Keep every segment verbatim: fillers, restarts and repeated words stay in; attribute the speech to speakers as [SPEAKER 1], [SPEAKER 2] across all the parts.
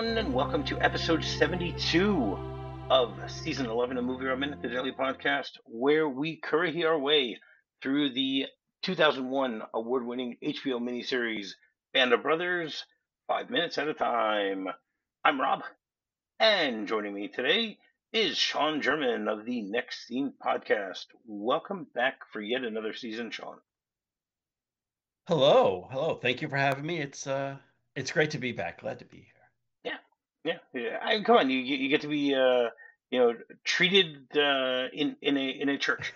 [SPEAKER 1] everyone, and welcome to episode seventy-two of season eleven of Movie Row Minute, the daily podcast, where we curry our way through the two thousand one award-winning H B O miniseries Band of Brothers, five minutes at a time. I'm Rob, and joining me today is Sean German of the Next Scene podcast. Welcome back for yet another season, Sean.
[SPEAKER 2] Hello, hello. Thank you for having me. It's uh it's great to be back. Glad to be here.
[SPEAKER 1] Yeah, yeah, yeah. I, come on, you you get to be uh, you know treated uh, in in a in a church,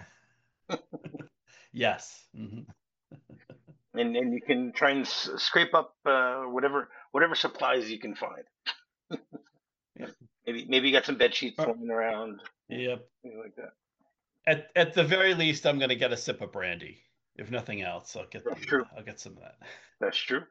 [SPEAKER 2] Yes. hmm
[SPEAKER 1] and and you can try and s- scrape up uh, whatever whatever supplies you can find.
[SPEAKER 2] Yep.
[SPEAKER 1] Maybe maybe you got some bed sheets
[SPEAKER 2] Uh,
[SPEAKER 1] lying around, you know,
[SPEAKER 2] yep.
[SPEAKER 1] things like that.
[SPEAKER 2] At at the very least, I'm gonna get a sip of brandy. If nothing else, I'll get
[SPEAKER 1] That's
[SPEAKER 2] the uh,
[SPEAKER 1] true.
[SPEAKER 2] I'll get some of that.
[SPEAKER 1] That's true.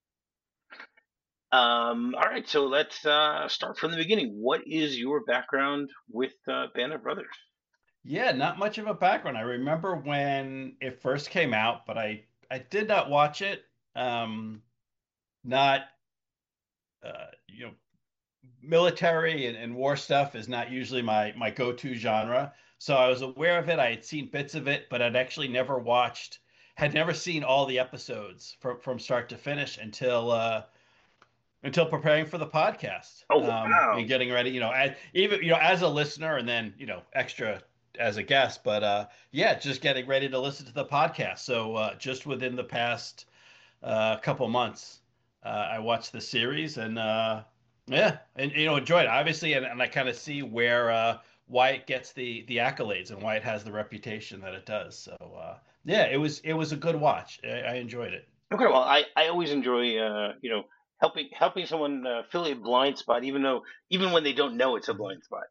[SPEAKER 1] Um, all right, so let's uh, start from the beginning. What is your background with uh, Band of Brothers?
[SPEAKER 2] Yeah, not much of a background. I remember when it first came out, but I I did not watch it. Um, not uh, you know military and, and war stuff is not usually my my go-to genre. So I was aware of it. I had seen bits of it, but I'd actually never watched, had never seen all the episodes from from start to finish until uh until preparing for the podcast.
[SPEAKER 1] Oh
[SPEAKER 2] Um
[SPEAKER 1] wow!
[SPEAKER 2] and getting ready, you know, as, even you know, as a listener and then, you know, extra as a guest, but uh yeah, just getting ready to listen to the podcast. So uh just within the past uh, couple months. Uh, I watched the series and uh, yeah, and you know enjoyed it obviously, and, and I kind of see where uh, why it gets the the accolades and why it has the reputation that it does. So uh, yeah, it was it was a good watch. I, I enjoyed it.
[SPEAKER 1] Okay, well, I, I always enjoy uh, you know helping helping someone uh, fill a blind spot, even though even when they don't know it's a blind spot.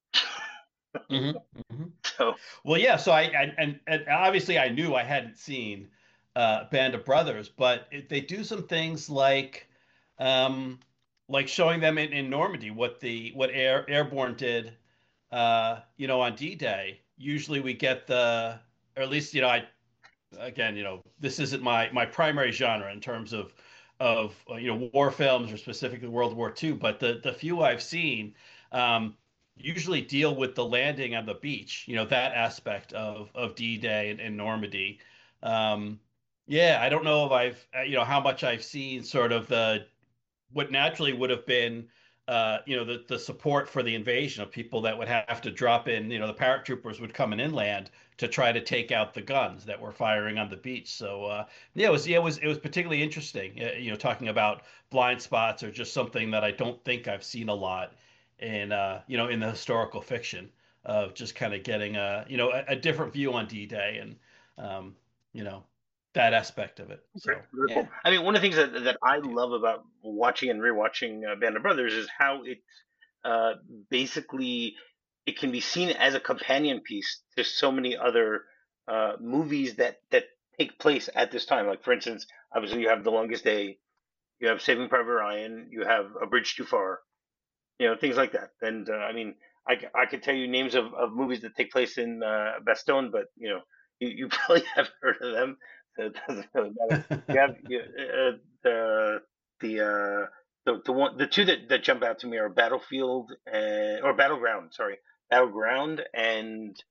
[SPEAKER 2] hmm hmm
[SPEAKER 1] So
[SPEAKER 2] Well, yeah. So I, I and, and obviously I knew I hadn't seen uh, Band of Brothers, but it, they do some things like um, like showing them in, in Normandy what the what Air Airborne did, uh, you know, on D-Day. Usually we get the, or at least you know, I again, you know, this isn't my my primary genre in terms of of uh, you know war films or specifically World War Two, but the the few I've seen um, usually deal with the landing on the beach. You know, that aspect of of D-Day and, and Normandy. Um, yeah, I don't know if I've uh, you know how much I've seen sort of the what naturally would have been, uh, you know, the, the support for the invasion of people that would have to drop in, you know, the paratroopers would come in inland to try to take out the guns that were firing on the beach. So, uh, yeah, it was, yeah, it was, it was particularly interesting, uh, you know, talking about blind spots or just something that I don't think I've seen a lot in, uh, you know, in the historical fiction of just kind of getting a, you know, a, a different view on D-Day and, um, you know, that aspect of it.
[SPEAKER 1] very,
[SPEAKER 2] So,
[SPEAKER 1] very cool.
[SPEAKER 2] yeah.
[SPEAKER 1] I mean, one of the things that that I love about watching and rewatching uh, Band of Brothers is how it uh, basically it can be seen as a companion piece to so many other uh, movies that that take place at this time. Like for instance, obviously you have The Longest Day, you have Saving Private Ryan, you have A Bridge Too Far, you know, things like that. And uh, I mean, I, c- I could tell you names of, of movies that take place in uh, Bastogne, but you know, you, you probably haven't heard of them, so it doesn't really matter. You have you, uh, the the uh, the the one the two that, that jump out to me are Battlefield and or Battleground, sorry, Battleground and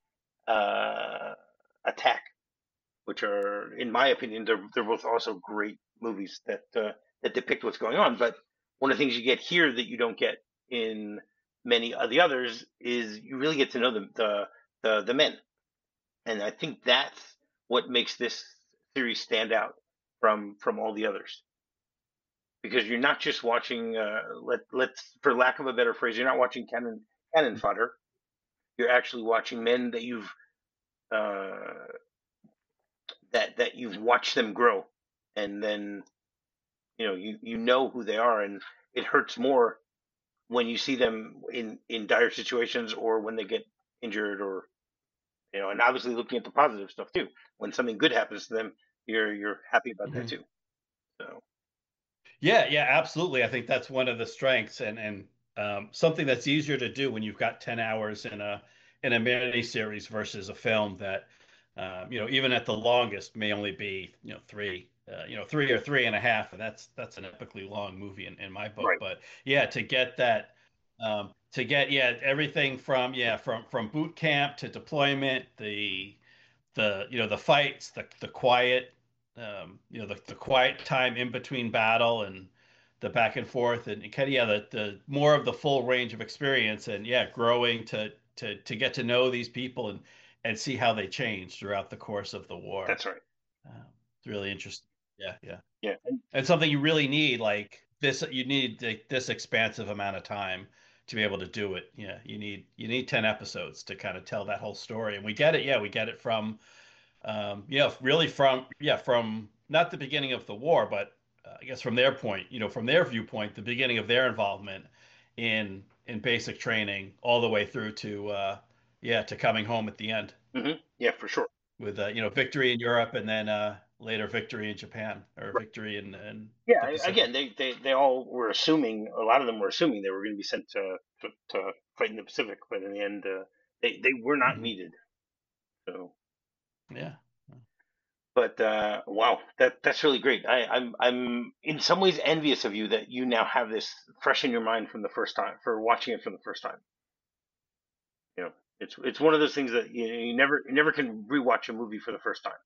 [SPEAKER 1] uh, Attack, which are, in my opinion, they're they're both also great movies that uh, that depict what's going on. But one of the things you get here that you don't get in many of the others is you really get to know the the the, the men, and I think that's what makes this series stand out from from all the others because you're not just watching uh, let let's for lack of a better phrase, you're not watching cannon cannon fodder. You're actually watching men that you've uh, that that you've watched them grow, and then you know you you know who they are, and it hurts more when you see them in in dire situations or when they get injured, or you know and obviously looking at the positive stuff too, when something good happens to them, you're you're happy about that too. So
[SPEAKER 2] Yeah, yeah, absolutely. I think that's one of the strengths and and um, something that's easier to do when you've got ten hours in a in a mini series versus a film that um, you know, even at the longest may only be, you know, three. uh, you know, three or three and a half, and that's that's an epically long movie in, in my book.
[SPEAKER 1] Right.
[SPEAKER 2] But yeah, to get that, um, to get yeah everything from yeah from from boot camp to deployment, the the you know the fights, the the quiet, um, you know the the quiet time in between battle and the back and forth and, and kind of yeah the the more of the full range of experience and yeah growing to to to get to know these people and and see how they change throughout the course of the war.
[SPEAKER 1] That's right.
[SPEAKER 2] Um, it's really interesting. Yeah, yeah,
[SPEAKER 1] Yeah. And,
[SPEAKER 2] and something you really need like this. You need like, this expansive amount of time to be able to do it. Yeah, you need you need ten episodes to kind of tell that whole story, and we get it. Yeah, we get it from um, yeah, really from yeah from not the beginning of the war, but uh, I guess from their point, you know, from their viewpoint, the beginning of their involvement in in basic training, all the way through to uh, yeah to coming home at the end
[SPEAKER 1] hmm Yeah, for sure.
[SPEAKER 2] with uh, you know victory in Europe and then uh, later victory in Japan or victory in, in
[SPEAKER 1] Yeah,
[SPEAKER 2] the
[SPEAKER 1] I- again,
[SPEAKER 2] Pacific.
[SPEAKER 1] they, they, they all were assuming, a lot of them were assuming they were going to be sent to, to, to fight in the Pacific, but in the end, uh, they, they were not
[SPEAKER 2] Hmm.
[SPEAKER 1] needed. So,
[SPEAKER 2] Yeah.
[SPEAKER 1] but uh, wow, that that's really great. I, I'm I'm in some ways envious of you that you now have this fresh in your mind from the first time for watching it for the first time. You know, it's it's one of those things that you, you never you never can rewatch a movie for the first time.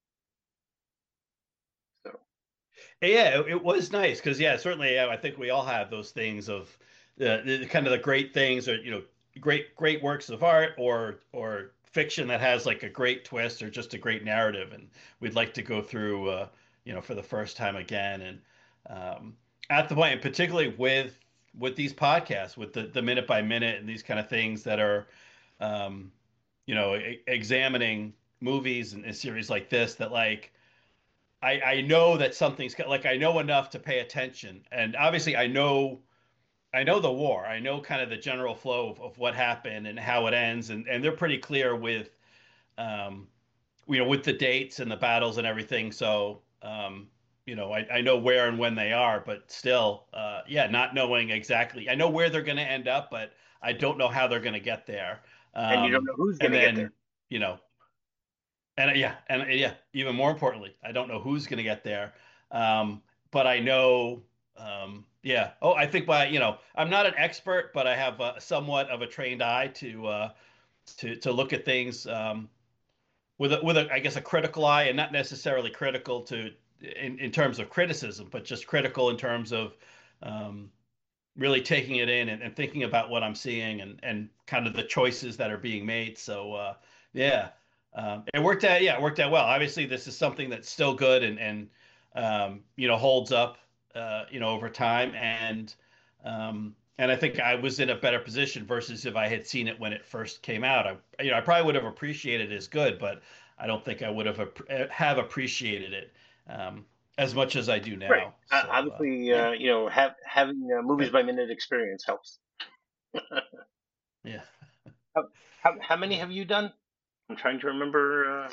[SPEAKER 1] So,
[SPEAKER 2] Yeah, it, it was nice because yeah, certainly yeah, I think we all have those things of the, the kind of the great things or you know great great works of art or or fiction that has like a great twist or just a great narrative, and we'd like to go through uh, you know for the first time again and um, at the point, and particularly with with these podcasts, with the the minute by minute and these kind of things that are um, you know e examining movies and, and series like this that like. I, I know that something's like I know enough to pay attention, and obviously I know I know the war. I know kind of the general flow of, of what happened and how it ends, and and they're pretty clear with um, you know with the dates and the battles and everything. So um, you know I, I know where and when they are, but still, uh, yeah, not knowing exactly. I know where they're going to end up, but I don't know how they're going to get there.
[SPEAKER 1] and you don't
[SPEAKER 2] Um,
[SPEAKER 1] know who's going
[SPEAKER 2] and
[SPEAKER 1] to get there.
[SPEAKER 2] then you know and uh, yeah, and uh, yeah, even more importantly, I don't know who's going to get there. Um, but I know, um, yeah. Oh, I think by, you know, I'm not an expert, but I have uh, somewhat of a trained eye to uh, to to look at things um, with a, with a, I guess, a critical eye, and not necessarily critical to in, in terms of criticism, but just critical in terms of um, really taking it in and, and thinking about what I'm seeing and and kind of the choices that are being made. So uh, yeah, um, it worked out. Yeah, it worked out well. Obviously, this is something that's still good and and um, you know holds up uh, you know over time and um, and I think I was in a better position versus if I had seen it when it first came out. I you know I probably would have appreciated it as good, but I don't think I would have have appreciated it um, as much as I do
[SPEAKER 1] Right.
[SPEAKER 2] now.
[SPEAKER 1] Uh,
[SPEAKER 2] So uh,
[SPEAKER 1] obviously,
[SPEAKER 2] yeah,
[SPEAKER 1] uh, you know, have, having uh, movies
[SPEAKER 2] good.
[SPEAKER 1] by minute experience helps.
[SPEAKER 2] Yeah.
[SPEAKER 1] How, how, how many
[SPEAKER 2] Yeah.
[SPEAKER 1] have you done? I'm trying to remember. Uh,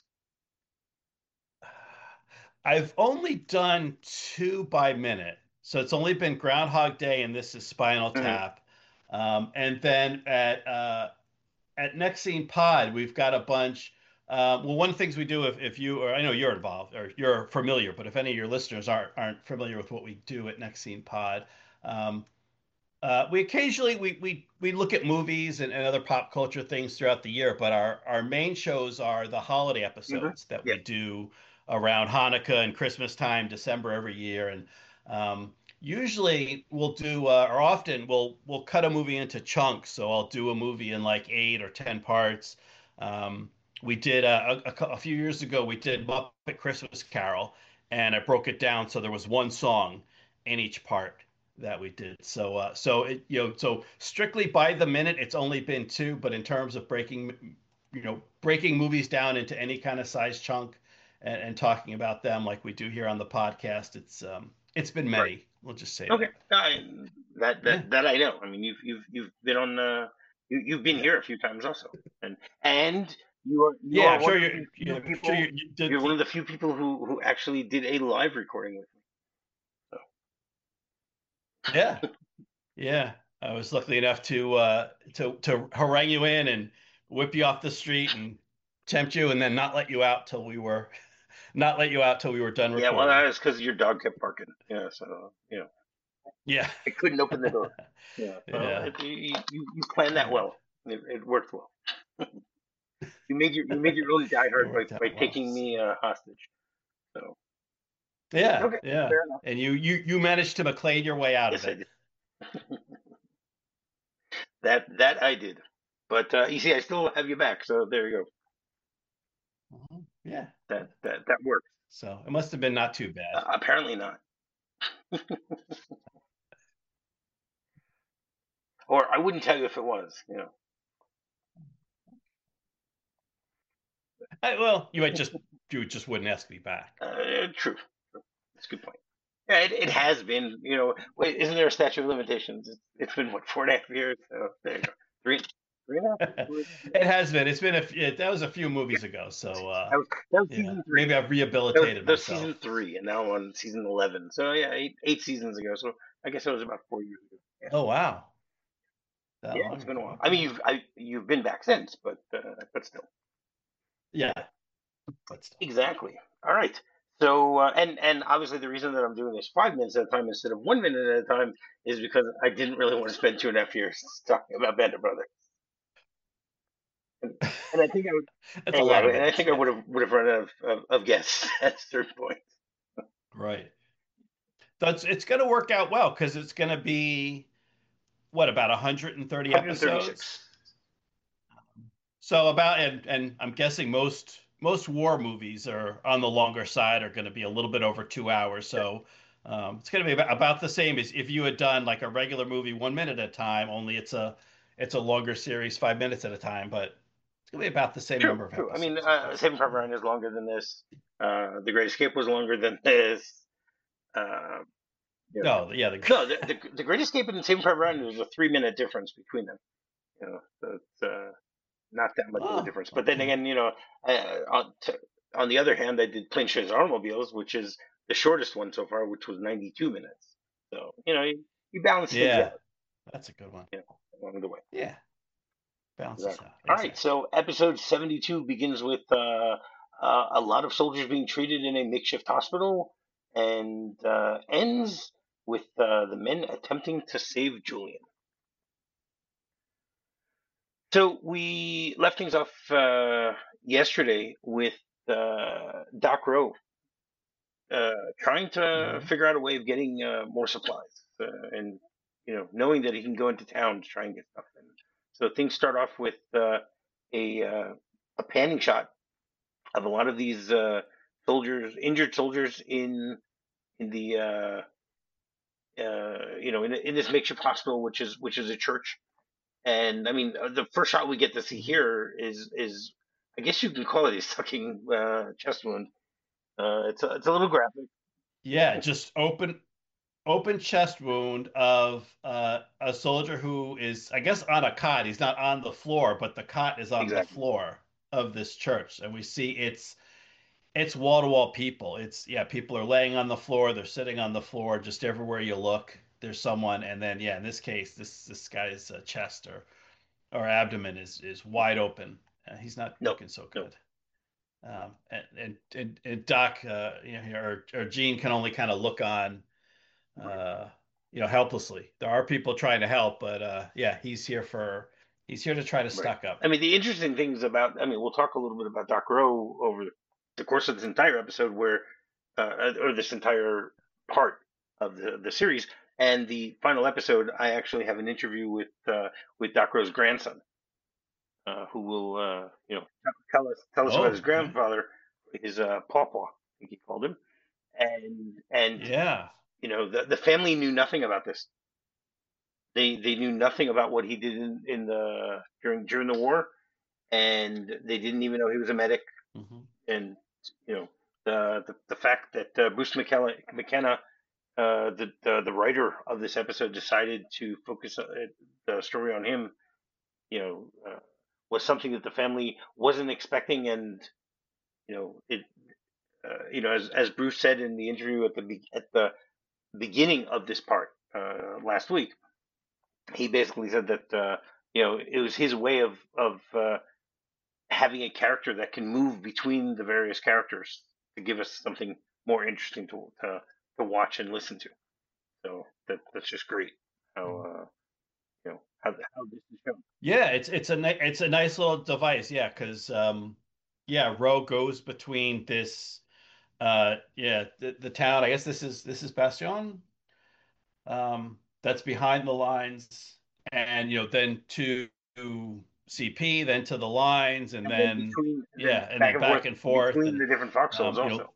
[SPEAKER 2] I've only done two by minute. So it's only been Groundhog Day and this is Spinal
[SPEAKER 1] mhm.
[SPEAKER 2] Tap. Um, and then at uh, at Next Scene Pod, we've got a bunch. Uh, well, one of the things we do if, if you or I know you're involved or you're familiar, but if any of your listeners aren't aren't familiar with what we do at Next Scene Pod, um, uh, we occasionally we we we look at movies and, and other pop culture things throughout the year, but our our main shows are the holiday
[SPEAKER 1] hmm
[SPEAKER 2] episodes that
[SPEAKER 1] Yeah.
[SPEAKER 2] we do around Hanukkah and Christmas time, December every year, and um, usually we'll do uh, or often we'll we'll cut a movie into chunks. So I'll do a movie in like eight or ten parts. Um, we did uh, a, a, a few years ago. We did Muppet Christmas Carol, and I broke it down so there was one song in each part that we did. So uh, so it you know so strictly by the minute, it's only been two, but in terms of breaking you know breaking movies down into any kind of size chunk and, and talking about them like we do here on the podcast, it's um it's been
[SPEAKER 1] Right.
[SPEAKER 2] many. We'll just say
[SPEAKER 1] Okay.
[SPEAKER 2] that.
[SPEAKER 1] I, that
[SPEAKER 2] Yeah,
[SPEAKER 1] that that I know. I mean, you've you've you've been on. Uh, you you've been
[SPEAKER 2] yeah,
[SPEAKER 1] here a few times also, and and you are you
[SPEAKER 2] yeah.
[SPEAKER 1] are
[SPEAKER 2] I'm
[SPEAKER 1] one
[SPEAKER 2] sure
[SPEAKER 1] of
[SPEAKER 2] you're.
[SPEAKER 1] the
[SPEAKER 2] Yeah,
[SPEAKER 1] few
[SPEAKER 2] I'm sure you,
[SPEAKER 1] people.
[SPEAKER 2] you did.
[SPEAKER 1] You're one of the few people who who actually did a live recording with me. So.
[SPEAKER 2] Yeah, yeah. I was lucky enough to uh to to harangue you in and whip you off the street and tempt you and then not let you out till we were not let you out till we were done
[SPEAKER 1] Yeah, well,
[SPEAKER 2] recording.
[SPEAKER 1] that was because your dog kept barking. Yeah, so you know,
[SPEAKER 2] Yeah.
[SPEAKER 1] I couldn't open the door. Yeah, well,
[SPEAKER 2] Yeah.
[SPEAKER 1] it, you, you you planned
[SPEAKER 2] All
[SPEAKER 1] that
[SPEAKER 2] right.
[SPEAKER 1] well. It, it worked well. You made your you made your own
[SPEAKER 2] It
[SPEAKER 1] diehard by
[SPEAKER 2] worked
[SPEAKER 1] by
[SPEAKER 2] out well.
[SPEAKER 1] taking
[SPEAKER 2] So.
[SPEAKER 1] me uh, hostage. So
[SPEAKER 2] Yeah,
[SPEAKER 1] okay,
[SPEAKER 2] yeah.
[SPEAKER 1] fair enough.
[SPEAKER 2] And you you you managed to McLean your way out of
[SPEAKER 1] Yes, I
[SPEAKER 2] it.
[SPEAKER 1] did. That that I did. But uh, you see, I still have you back. So there you go.
[SPEAKER 2] Mhm. Yeah.
[SPEAKER 1] That that that works.
[SPEAKER 2] So it must have been not too
[SPEAKER 1] Uh,
[SPEAKER 2] bad.
[SPEAKER 1] apparently not. Or I wouldn't tell you if it was. You know.
[SPEAKER 2] I, well, you had just you just wouldn't ask me back.
[SPEAKER 1] Uh, true. That's a good point. Yeah, it, it
[SPEAKER 2] Yeah.
[SPEAKER 1] has been. You know, wait, isn't there a statute of limitations? It's, it's been what four and a half years. So there you go. Three, three and a half. Three,
[SPEAKER 2] It has been. It's been a few, that was a few
[SPEAKER 1] yeah,
[SPEAKER 2] movies ago. So uh
[SPEAKER 1] that was that was
[SPEAKER 2] yeah,
[SPEAKER 1] season three.
[SPEAKER 2] maybe I've
[SPEAKER 1] That was,
[SPEAKER 2] rehabilitated
[SPEAKER 1] that was season
[SPEAKER 2] myself.
[SPEAKER 1] three, and now I'm on season eleven. So yeah, eight, eight seasons ago. So I guess it was about four years ago. Yeah,
[SPEAKER 2] Oh wow. That
[SPEAKER 1] yeah,
[SPEAKER 2] long
[SPEAKER 1] it's been a
[SPEAKER 2] ago.
[SPEAKER 1] while. I mean,
[SPEAKER 2] Okay.
[SPEAKER 1] you've I, you've been back since, but uh, but still.
[SPEAKER 2] Yeah, but still.
[SPEAKER 1] Exactly. All right. So uh, and and obviously the reason that I'm doing this five minutes at a time instead of one minute at a time is because I didn't really want to spend two and a half years talking about Band of Brothers. And, and I think I would
[SPEAKER 2] That's a lot of
[SPEAKER 1] exactly, and I
[SPEAKER 2] minutes.
[SPEAKER 1] think I
[SPEAKER 2] Yeah.
[SPEAKER 1] would have would have run out of, of, of guests at a certain point.
[SPEAKER 2] Right. That's it's going to work out well because it's going to be what about one hundred thirty
[SPEAKER 1] one
[SPEAKER 2] episodes?
[SPEAKER 1] thirty-six.
[SPEAKER 2] So about and and I'm guessing most most war movies are on the longer side are going to be a little bit over two hours. So um, it's going to be about, about the same as if you had done like a regular movie one minute at a time. Only it's a it's a longer series, five minutes at a time. But it's going to be about the same
[SPEAKER 1] True,
[SPEAKER 2] number of
[SPEAKER 1] true. I mean,
[SPEAKER 2] episodes, I
[SPEAKER 1] uh,
[SPEAKER 2] think.
[SPEAKER 1] Saving Private
[SPEAKER 2] Yeah.
[SPEAKER 1] Ryan is longer than this. Uh, the Great Escape was longer than this. Uh, you know,
[SPEAKER 2] No, yeah, the,
[SPEAKER 1] no, the, the the Great Escape and Saving Private Ryan there's a three minute difference between them. You know, so it's uh, not that much of a
[SPEAKER 2] oh,
[SPEAKER 1] difference. But then
[SPEAKER 2] okay.
[SPEAKER 1] again, you know, uh, on, to, on the other hand, I did Planes, Trains, and Automobiles, which is the shortest one so far, which was ninety-two minutes. So you know, you, you balance things
[SPEAKER 2] Yeah,
[SPEAKER 1] out,
[SPEAKER 2] that's a good one.
[SPEAKER 1] you know, along the way.
[SPEAKER 2] Yeah, balances
[SPEAKER 1] Exactly.
[SPEAKER 2] out.
[SPEAKER 1] All right,
[SPEAKER 2] Exactly.
[SPEAKER 1] so episode seventy-two begins with uh, uh, a lot of soldiers being treated in a makeshift hospital and uh, ends with uh, the men attempting to save Julian. So we left things off uh, yesterday with uh, Doc Rowe uh, trying to
[SPEAKER 2] Mhm.
[SPEAKER 1] figure out a way of getting uh, more supplies, uh, and you know, knowing that he can go into town to try and get stuff in. So things start off with uh, a uh, a panning shot of a lot of these uh, soldiers, injured soldiers in in the uh, uh, you know in, in this makeshift hospital, which is which is a church. And I mean, uh, the first shot we get to see
[SPEAKER 2] Mhm.
[SPEAKER 1] here is is I guess you can call it a sucking uh, chest wound. Uh, it's a, it's a little graphic.
[SPEAKER 2] Yeah, just open open chest wound of uh, a soldier who is, I guess, on a cot. He's not on the floor, but the cot is on the
[SPEAKER 1] Exactly.
[SPEAKER 2] floor of this church, and we see it's it's wall to wall people. It's yeah, people are laying on the floor, they're sitting on the floor, just everywhere you look, there's someone, and then yeah, in this case, this this guy's uh, chest or or abdomen is is wide open. Uh, he's not
[SPEAKER 1] No,
[SPEAKER 2] looking so
[SPEAKER 1] no.
[SPEAKER 2] good. Um, and, and and and Doc, uh, you know, or or Gene can only kind of look on
[SPEAKER 1] Right.
[SPEAKER 2] uh, you know, helplessly. There are people trying to help, but uh, yeah, he's here for he's here to try to
[SPEAKER 1] Right.
[SPEAKER 2] stock up.
[SPEAKER 1] I mean, the interesting things about, I mean, we'll talk a little bit about Doc Rowe over the course of this entire episode, where, uh, or this entire part of the the series, and the final episode. I actually have an interview with uh, with Doc Rowe's grandson, uh, who will, uh, you know, tell us tell us about his
[SPEAKER 2] Oh, okay.
[SPEAKER 1] grandfather, his uh, pawpaw, I think he called him, and and
[SPEAKER 2] Yeah.
[SPEAKER 1] you know, the the family knew nothing about this. They they knew nothing about what he did in, in the during during the war, and they didn't even know he was a medic.
[SPEAKER 2] Hmm.
[SPEAKER 1] And you know the the, the fact that uh, Bruce McKenna, McKenna uh, the, the the writer of this episode, decided to focus uh, the story on him, you know, uh, was something that the family wasn't expecting, and you know it, uh, you know, as as Bruce said in the interview at the be- at the beginning of this part uh, last week, he basically said that uh, you know it was his way of of uh, having a character that can move between the various characters. to give us something more interesting to to, to watch and listen to. So that that's just great. How uh, you know how how this is shown.
[SPEAKER 2] Yeah, it's it's a ni- it's a nice little device. Yeah, because um, yeah, Roe goes between this uh yeah the, the town. I guess this is this is Bastion. Um, that's behind the lines, and you know then to C P, then to the lines, and
[SPEAKER 1] And then
[SPEAKER 2] then
[SPEAKER 1] between and then
[SPEAKER 2] yeah, and
[SPEAKER 1] back
[SPEAKER 2] then
[SPEAKER 1] and forth
[SPEAKER 2] back and forth,
[SPEAKER 1] between
[SPEAKER 2] and
[SPEAKER 1] the different foxholes
[SPEAKER 2] um, you
[SPEAKER 1] also.
[SPEAKER 2] know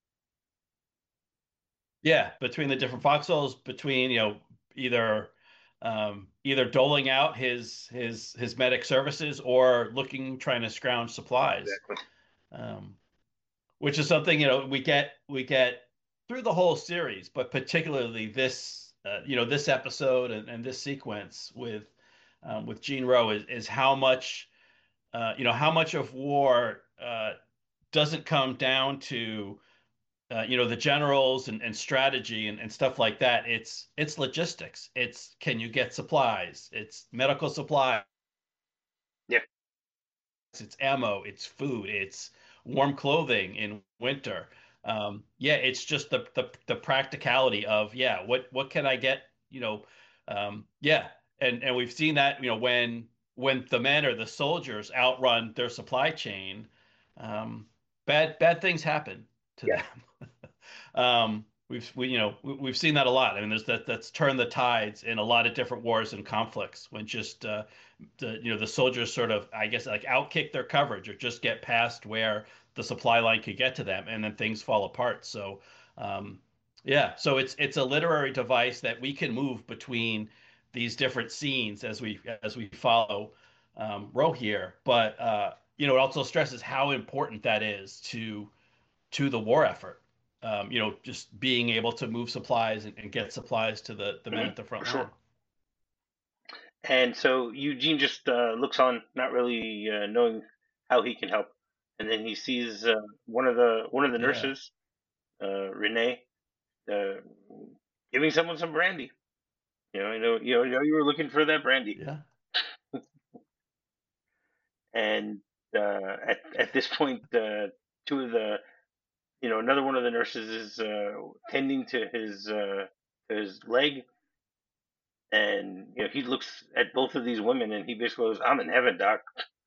[SPEAKER 2] yeah, between the different foxholes, between you know either um, either doling out his his his medic services or looking trying to scrounge supplies.
[SPEAKER 1] Exactly.
[SPEAKER 2] Um, which is something you know we get we get through the whole series, but particularly this uh, you know this episode and, and this sequence with um, with Gene Rowe is, is how much uh, you know how much of war uh, doesn't come down to uh, you know the generals and, and strategy and, and stuff like that. It's it's logistics. It's can you get supplies? It's medical supplies,
[SPEAKER 1] Yeah.
[SPEAKER 2] it's ammo, it's food, it's warm clothing in winter. Um, yeah, it's just the, the the practicality of yeah, what what can I get? You know, um, yeah, and and we've seen that you know when when the men or the soldiers outrun their supply chain, um, bad bad things happen to
[SPEAKER 1] Yeah.
[SPEAKER 2] them. Um, we've we you know we, we've seen that a lot. I mean, there's that that's turned the tides in a lot of different wars and conflicts when just uh, the you know the soldiers sort of I guess like outkick their coverage or just get past where the supply line could get to them, and then things fall apart. So um, yeah, so it's it's a literary device that we can move between these different scenes as we as we follow um, Roe here, but uh, you know it also stresses how important that is to to the war effort. Um, you know, just being able to move supplies and, and get supplies to the the men
[SPEAKER 1] Hmm.
[SPEAKER 2] at the
[SPEAKER 1] For
[SPEAKER 2] front
[SPEAKER 1] sure.
[SPEAKER 2] line.
[SPEAKER 1] And so Eugene just uh, looks on, not really uh, knowing how he can help. And then he sees uh, one of the one of the
[SPEAKER 2] Yeah,
[SPEAKER 1] nurses, uh, Renee, uh, giving someone some brandy. You know, you know, you know, you know, you were looking for that brandy.
[SPEAKER 2] yeah.
[SPEAKER 1] And uh, at at this point, uh, two of the, you know, another one of the nurses is uh, tending to his uh, to his leg, and you know, he looks at both of these women, and he basically goes, "I'm in heaven, doc."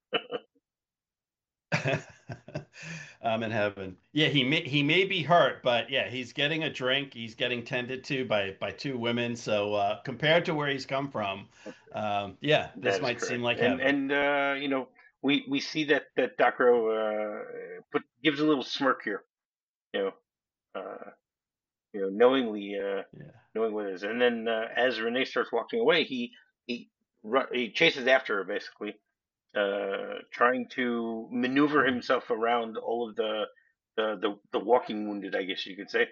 [SPEAKER 2] I'm in heaven. Yeah, he may he may be hurt, but yeah, he's getting a drink. He's getting tended to by by two women. So uh, compared to where he's come from, um, yeah, this
[SPEAKER 1] That is
[SPEAKER 2] might seem
[SPEAKER 1] correct.
[SPEAKER 2] like
[SPEAKER 1] And
[SPEAKER 2] heaven.
[SPEAKER 1] and uh, you know, we we see that that Docro uh, put gives a little smirk here. You know, uh, you know, knowingly uh,
[SPEAKER 2] Yeah.
[SPEAKER 1] knowing what it is. And then uh, as Renee starts walking away, he he ru- he chases after her basically, uh, trying to maneuver
[SPEAKER 2] Hmm.
[SPEAKER 1] himself around all of the the the, the walking wounded, I guess you could say.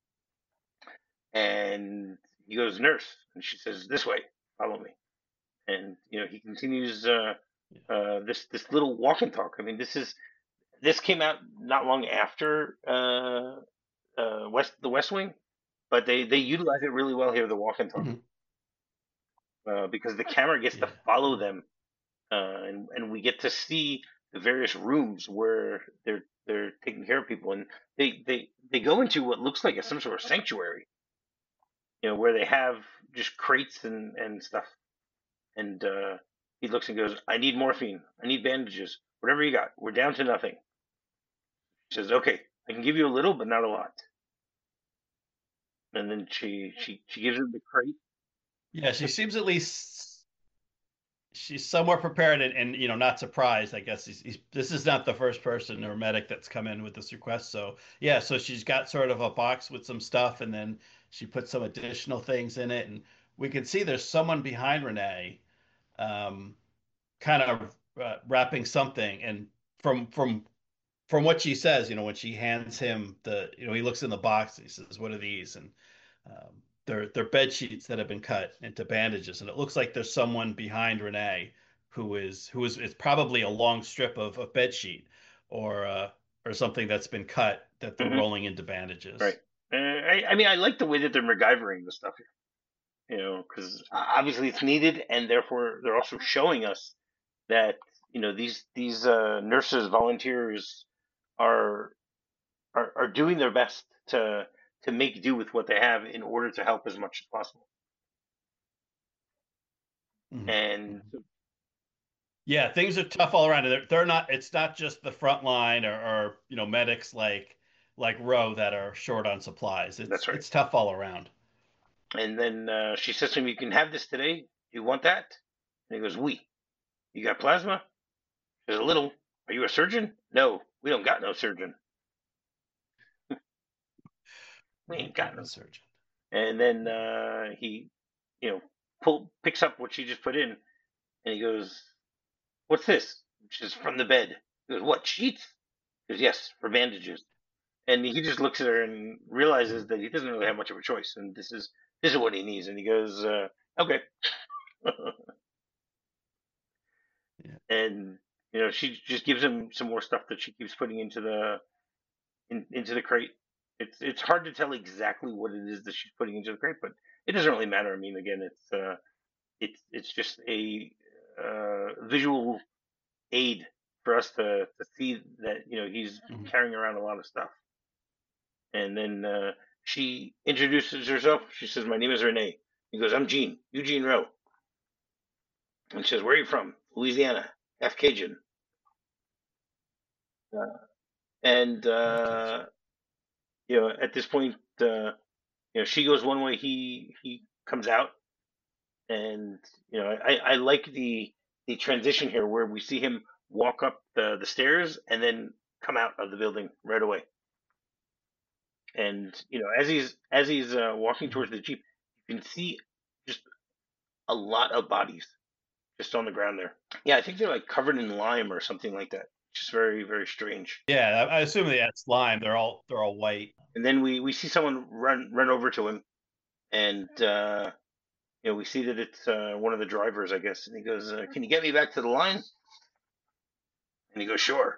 [SPEAKER 1] And he goes, "Nurse," and she says, "This way, follow me." And you know, he continues uh,
[SPEAKER 2] Yeah.
[SPEAKER 1] uh, this this little walk and talk. I mean, this is this came out not long after uh, uh, West the West Wing, but they they utilize it really well here, the walk and talk,
[SPEAKER 2] Mhm.
[SPEAKER 1] uh, because the camera gets to
[SPEAKER 2] Yeah.
[SPEAKER 1] follow
[SPEAKER 2] Yeah.
[SPEAKER 1] them, uh, and and we get to see the various rooms where they're they're taking care of people, and they they they go into what looks like a, some sort of sanctuary, you know, where they have just crates and and stuff, and uh, he looks and goes, "I need morphine, I need bandages, whatever you got. We're down to nothing." She says, "Okay, I can give you a little, but not a lot." And then she she she gives him the crate.
[SPEAKER 2] Yeah, she seems at least she's somewhat prepared and, and you know not surprised. I guess he's, he's, this is not the first person or medic that's come in with this request. So yeah, so she's got sort of a box with some stuff, and then she put some additional things in it, and we can see there's someone behind Renee, um, kind of uh, wrapping something. And from from from what she says, you know, when she hands him the, you know, he looks in the box, he says, "What are these?" And um, they're they're bed sheets that have been cut into bandages, and it looks like there's someone behind Renee who is who is it's probably a long strip of, of bed sheet or uh, or something that's been cut that they're
[SPEAKER 1] Hmm.
[SPEAKER 2] rolling into
[SPEAKER 1] Right.
[SPEAKER 2] bandages.
[SPEAKER 1] Uh, I I mean, I like the way that they're MacGyvering the stuff here, you know, because obviously it's needed, and therefore they're also showing us that you know these these uh, nurses volunteers are are, are doing their best to to make do with what they have in order to help as much as possible.
[SPEAKER 2] Mhm.
[SPEAKER 1] And
[SPEAKER 2] Mhm. Yeah, things are tough all around. They're, they're not. It's not just the front line or, or you know medics like like Roe that are short on supplies. It's
[SPEAKER 1] that's right.
[SPEAKER 2] it's tough all around.
[SPEAKER 1] And then uh, she says to him, "You can have this today. Do you want that?" And he goes, "We. You got plasma?" There's a little. Are you a surgeon? No, we don't got no surgeon. We
[SPEAKER 2] We
[SPEAKER 1] ain't
[SPEAKER 2] don't
[SPEAKER 1] got
[SPEAKER 2] got no
[SPEAKER 1] no.
[SPEAKER 2] surgeon.
[SPEAKER 1] And then
[SPEAKER 2] Yeah.
[SPEAKER 1] uh, he, you know, pull picks up what she just put in, and he goes, "What's this?" Which is from the bed. He goes, "What, sheets?" He goes, "Yes, for bandages." And he just looks at her and realizes
[SPEAKER 2] Mhm.
[SPEAKER 1] that he doesn't really have much of a choice, and this is this is what he needs. And he goes, uh, "Okay."
[SPEAKER 2] Yeah.
[SPEAKER 1] And you know, she just gives him some more stuff that she keeps putting into the in, into the crate. It's it's hard to tell exactly what it is that she's putting into the crate, but it doesn't really matter. I mean, again, it's uh, it's it's just a uh, visual aid for us to to see that you know he's
[SPEAKER 2] Mhm.
[SPEAKER 1] carrying around a lot of stuff. And then uh, she introduces herself. She says, "My name is Renee." He goes, "I'm Gene, Eugene Rowe." And she says, "Where are you from?" "Louisiana, half Cajun." Uh, and
[SPEAKER 2] Okay.
[SPEAKER 1] uh, you know, at this point, uh, you know, she goes one way, he he comes out, and you know, I I like the the transition here where we see him walk up the the stairs and then come out of the building right away. And you know, as he's as he's uh, walking
[SPEAKER 2] Mhm.
[SPEAKER 1] towards the jeep, you can see just a lot of bodies just on the ground there. Yeah, I think they're like covered in lime or something like that. Just very very strange.
[SPEAKER 2] Yeah, I I assume they had slime. They're all they're all white.
[SPEAKER 1] And then we we see someone run run over to him, and uh, you know we see that it's uh, one of the drivers, I guess. And he goes, uh, "Can you get me back to the line?" And he goes, "Sure."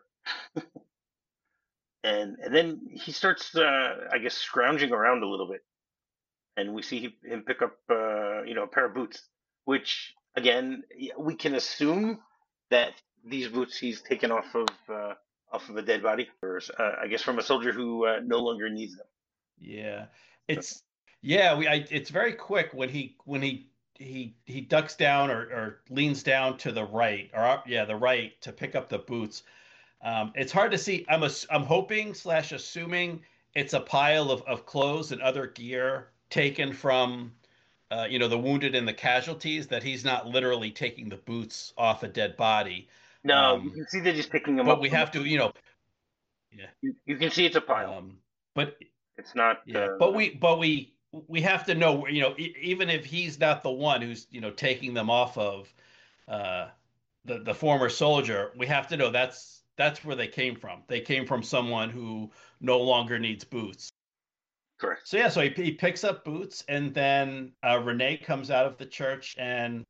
[SPEAKER 1] And and then he starts, uh, I guess, scrounging around a little bit, and we see he, him pick up, uh, you know, a pair of boots, which again we can assume that these boots he's taken off of uh, off of a dead body, or uh, I guess from a soldier who uh, no longer needs them.
[SPEAKER 2] Yeah. It's yeah, we I it's very quick when he when he he he ducks down or, or leans down to the right or up, yeah, the right to pick up the boots. Um, it's hard to see. I'm ass- I'm hoping slash assuming it's a pile of, of clothes and other gear taken from uh, you know, the wounded and the casualties, that he's not literally taking the boots off a dead body.
[SPEAKER 1] No, you
[SPEAKER 2] Um,
[SPEAKER 1] can see that he's picking them
[SPEAKER 2] but
[SPEAKER 1] up
[SPEAKER 2] we
[SPEAKER 1] from the
[SPEAKER 2] have to,
[SPEAKER 1] floor.
[SPEAKER 2] you know, yeah.
[SPEAKER 1] You, you can see it's a pile.
[SPEAKER 2] Um, but
[SPEAKER 1] It's not.
[SPEAKER 2] Yeah, but
[SPEAKER 1] Uh,
[SPEAKER 2] we but we we have to know, you know, e- even if he's not the one who's, you know, taking them off of uh the the former soldier, we have to know that's that's where they came from. They came from someone who no longer needs boots.
[SPEAKER 1] correct.
[SPEAKER 2] So yeah, so he, he picks up boots, and then uh, Renee comes out of the church and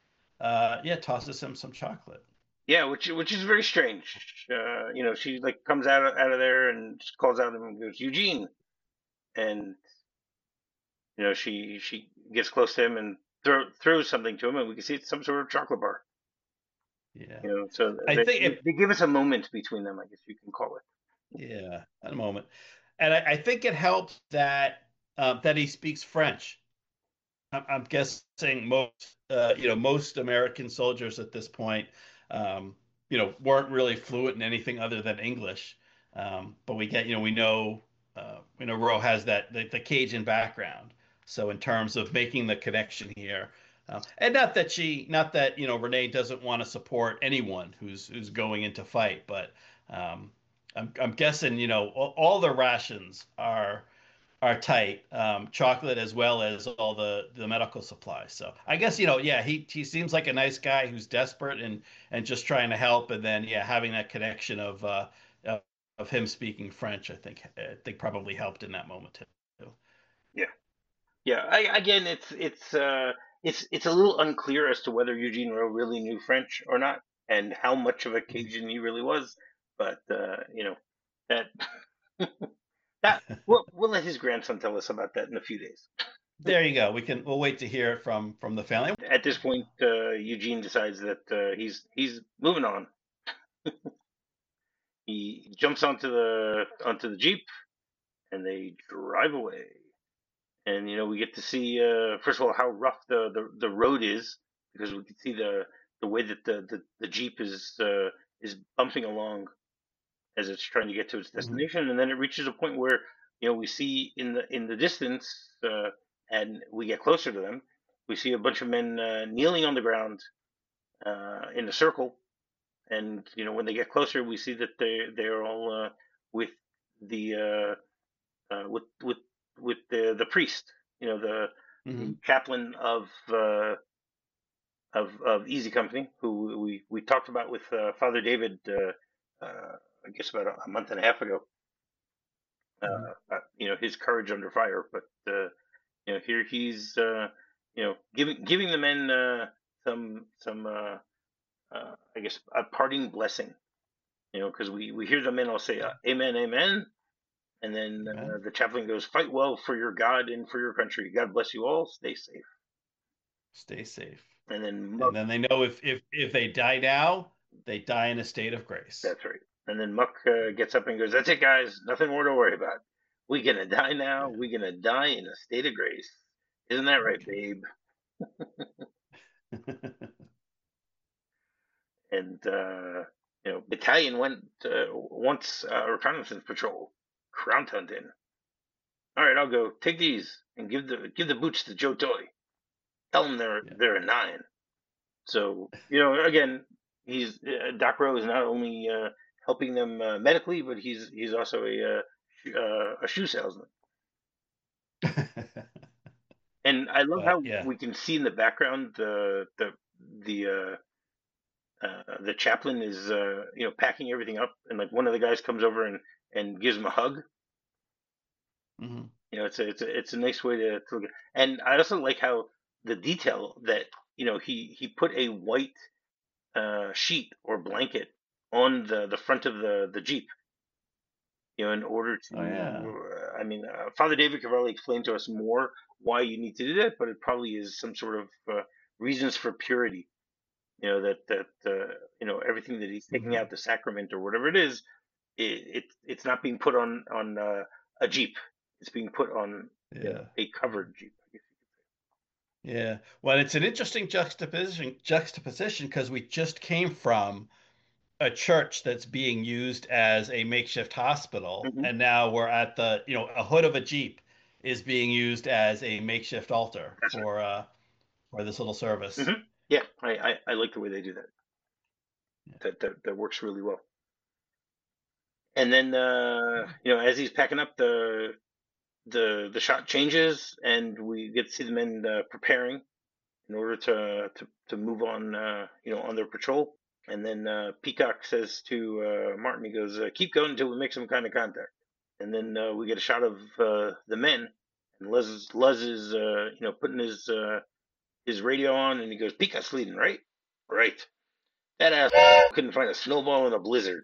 [SPEAKER 2] uh, yeah, tosses him some chocolate.
[SPEAKER 1] Yeah, which which is very strange. Uh, you know, she like comes out of, out of there and just calls out him and goes, "Eugene," and you know she she gets close to him and throw, throws something to him, and we can see it's some sort of chocolate bar.
[SPEAKER 2] Yeah,
[SPEAKER 1] You know, so
[SPEAKER 2] I
[SPEAKER 1] they
[SPEAKER 2] think it.
[SPEAKER 1] they give us a moment between them, I guess you can call it.
[SPEAKER 2] Yeah, at a moment, and I, I think it helps that um, that he speaks French. I'm, I'm guessing most, uh, you know, most American soldiers at this point, um, you know, weren't really fluent in anything other than English. Um, but we get, you know, we know, uh, you know, Roe has that the, the Cajun background. So in terms of making the connection here, um, and not that she, not that you know, Renee doesn't want to support anyone who's who's going into fight, but um, I'm I'm guessing, you know, all, all the rations are are tight, um, chocolate as well as all the the medical supplies. So I guess, you know, yeah, he he seems like a nice guy who's desperate and and just trying to help, and then yeah, having that connection of uh of, of him speaking French, I think I think probably helped in that moment too.
[SPEAKER 1] Yeah, yeah. I, again, it's it's uh it's it's a little unclear as to whether Eugene Rowe really knew French or not, and how much of a Cajun he really was. But uh, you know that that we'll we'll let his grandson tell us about that in a few days.
[SPEAKER 2] There you go. We can we'll wait to hear it from from the family.
[SPEAKER 1] At this point, uh, Eugene decides that uh, he's he's moving on. He jumps onto the onto the jeep, and they drive away. And you know we get to see uh, first of all how rough the, the, the road is, because we can see the the way that the, the, the jeep is uh, is bumping along as it's trying to get to its
[SPEAKER 2] Hmm.
[SPEAKER 1] destination, and then it reaches a point where you know we see in the in the distance, uh, and we get closer to them. We see a bunch of men uh, kneeling on the ground uh, in a circle, and you know when they get closer, we see that they they are all uh, with the uh, uh, with with with the the priest, you know the the
[SPEAKER 2] Hmm.
[SPEAKER 1] chaplain of uh, of of Easy Company, who we we talked about with uh, Father David, uh, uh, I guess about a, a month and a half ago.
[SPEAKER 2] Hmm.
[SPEAKER 1] Uh, uh, you know his courage under fire, but uh, you know here he's uh, you know giving giving the men uh, some some uh, uh, I guess a parting blessing. You know because we we hear the men all say uh,
[SPEAKER 2] Yeah.
[SPEAKER 1] amen, amen. And then uh,
[SPEAKER 2] Amen.
[SPEAKER 1] the chaplain goes, "Fight well for your God and for your country. God bless you all. Stay safe."
[SPEAKER 2] Stay safe.
[SPEAKER 1] And then
[SPEAKER 2] And
[SPEAKER 1] Muck,
[SPEAKER 2] then they know if if if they die now, they die in a state of grace.
[SPEAKER 1] that's right. And then Muck uh, gets up and goes, "That's it, guys. Nothing more to worry about. We gonna die now.
[SPEAKER 2] Yeah.
[SPEAKER 1] We gonna die in a state of grace. Isn't that right,
[SPEAKER 2] Okay.
[SPEAKER 1] babe?" And uh, you know, battalion went uh, once uh, reconnaissance patrol, crown hunting. All right, I'll go. Take these and give the give the boots to Joe Toy. Tell them they're
[SPEAKER 2] Yeah.
[SPEAKER 1] they're a nine. So you know, again, he's uh, Doc Rowe is not only uh, helping them uh, medically, but he's he's also a uh, sh- uh, a shoe salesman. And I love
[SPEAKER 2] But
[SPEAKER 1] how
[SPEAKER 2] yeah.
[SPEAKER 1] we can see in the background the the the uh, uh, the chaplain is uh, you know packing everything up, and like one of the guys comes over and and gives him a hug.
[SPEAKER 2] Hmm.
[SPEAKER 1] You know, it's a it's a it's a nice way to, to look at. And I also like how the detail that you know he he put a white uh, sheet or blanket on the the front of the the jeep, you know, in order
[SPEAKER 2] Oh yeah.
[SPEAKER 1] to, uh, I mean, uh, Father David could probably explain to us more why you need to do that, but it probably is some sort of uh, reasons for purity. You know that that uh, you know everything that he's taking
[SPEAKER 2] Hmm.
[SPEAKER 1] out, the sacrament or whatever it is, it, it it's not being put on on uh, a jeep. It's being put on you know
[SPEAKER 2] Yeah.
[SPEAKER 1] a
[SPEAKER 2] Yeah.
[SPEAKER 1] covered jeep. I guess you
[SPEAKER 2] Yeah. Well, it's an interesting juxtaposition juxtaposition because we just came from a church that's being used as a makeshift
[SPEAKER 1] could
[SPEAKER 2] hospital,
[SPEAKER 1] say. Hmm.
[SPEAKER 2] and now we're at the, you know, a hood of a Jeep is being used as a makeshift altar
[SPEAKER 1] That's
[SPEAKER 2] for uh for this little
[SPEAKER 1] right.
[SPEAKER 2] service.
[SPEAKER 1] Hmm. Yeah, I, I I like the way they do that.
[SPEAKER 2] Yeah.
[SPEAKER 1] That that that works really well. And then uh, you know as he's packing up, the the the shot changes, and we get to see the men uh, preparing in order to to to move on, uh, you know, on their patrol. And then uh, Peacock says to uh, Martin, he goes, uh, "Keep going until we make some kind of contact." And then uh, we get a shot of uh, the men, and Luz Luz is uh, you know putting his uh, his radio on, and he goes, "Peacock's leading, right? Right. That ass couldn't find a snowball in a blizzard."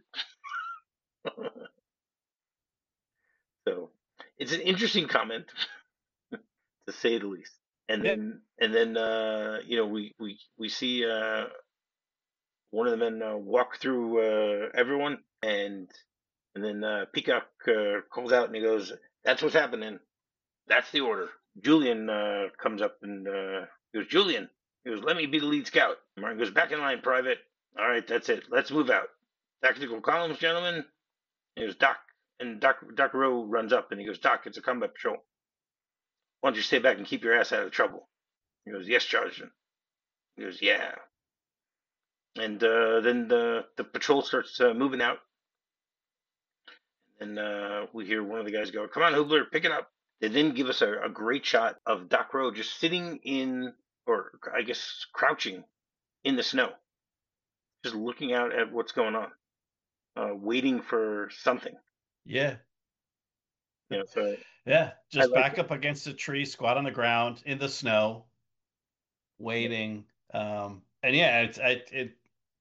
[SPEAKER 1] So it's an interesting comment, to say the least. And
[SPEAKER 2] Yeah.
[SPEAKER 1] then and then uh, you know we we we see uh, one of the men uh, walk through uh, everyone, and and then uh, Peacock uh, calls out and he goes, "That's what's happening. That's the order." Julian uh, comes up and uh, he goes, "Julian." He goes, "Let me be the lead scout." Martin goes, "Back in line, Private." "All right, that's it. Let's move out. Tactical columns, gentlemen." He goes, "Doc." And Doc Doc Rowe runs up and he goes, "Doc, it's a combat patrol. Why don't you stay back and keep your ass out of trouble?" He goes, "Yes, Sergeant." He goes, "Yeah." And uh, then the the patrol starts uh, moving out, and uh, we hear one of the guys go, "Come on, Hubler, pick it up." They then give us a, a great shot of Doc Rowe just sitting in, or I guess crouching in the snow, just looking out at what's going on, uh, waiting for something.
[SPEAKER 2] Yeah.
[SPEAKER 1] You know, so
[SPEAKER 2] Yeah.
[SPEAKER 1] I
[SPEAKER 2] Just
[SPEAKER 1] like
[SPEAKER 2] back up against a tree, squat on the ground in the snow, waiting. Um, and yeah, it's I, it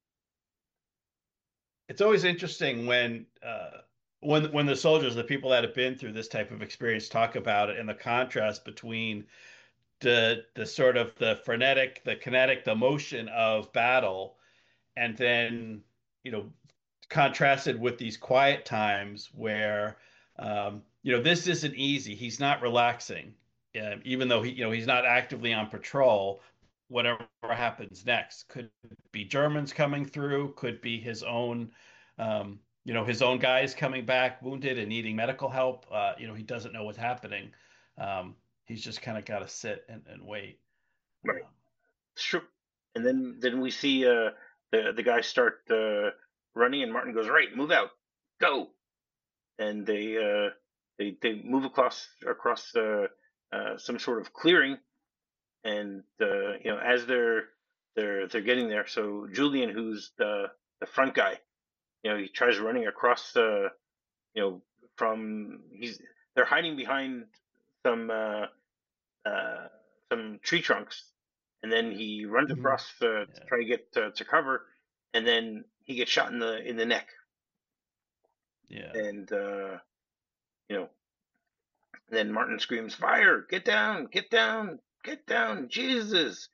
[SPEAKER 2] it's always interesting when uh, when when the soldiers, the people that have been through this type of experience, talk about it and the contrast between the the sort of the frenetic, the kinetic, the motion of battle, and then you know contrasted with these quiet times where um, you know this isn't easy. He's not relaxing, uh, even though he you know he's not actively on patrol. Whatever happens next could be Germans coming through, could be his own um, you know his own guys coming back wounded and needing medical help. Uh, you know he doesn't know what's happening. Um, he's just kind of got to sit and, and wait.
[SPEAKER 1] Right.
[SPEAKER 2] Um,
[SPEAKER 1] Sure. And
[SPEAKER 2] yeah.
[SPEAKER 1] then then we see uh, the the guys start uh, running, and Martin goes, right, move out, go, and they uh, they they move across across uh, uh, some sort of clearing, and uh, you know as they're they're they're getting there, so Julian, who's the the front guy, you know, he tries running across, uh, you know, from he's they're hiding behind some uh, uh, some tree trunks, and then he runs
[SPEAKER 2] Mhm.
[SPEAKER 1] across uh, to
[SPEAKER 2] Yeah.
[SPEAKER 1] try to get to, to cover, and then he gets shot in the in the neck,
[SPEAKER 2] Yeah.
[SPEAKER 1] and uh, you know, then Martin screams, "Fire! Get down! Get down! Get down! Jesus!"